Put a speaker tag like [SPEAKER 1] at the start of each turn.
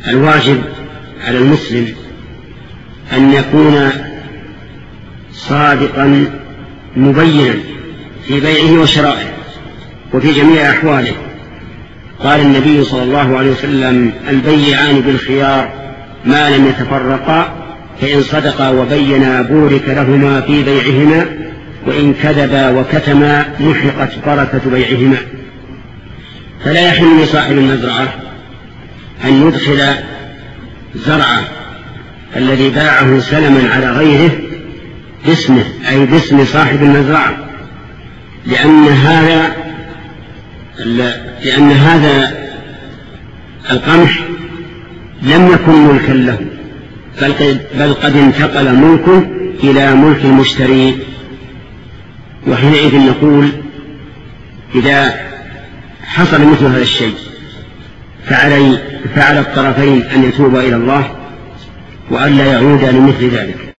[SPEAKER 1] الواجب على المسلم أن يكون صادقا مبينا في بيعه وشرائه وفي جميع أحواله. قال النبي صلى الله عليه وسلم: البيعان بالخيار ما لم يتفرقا، فإن صدقا وبينا بورك لهما في بيعهما، وإن كذبا وكتما محقت بركة بيعهما. فلا يحل لصاحب المزرعة أن يدخل زرعه الذي باعه سلما على غيره باسمه، أي باسم صاحب المزرعة، لأن هذا القمح لم يكن ملكا له، بل قد انتقل ملكه إلى ملك المشتري. وحينئذ نقول: إذا حصل مثل هذا الشيء فعلى الطرفين أن يتوبا إلى الله وأن لا يعود لمثل ذلك.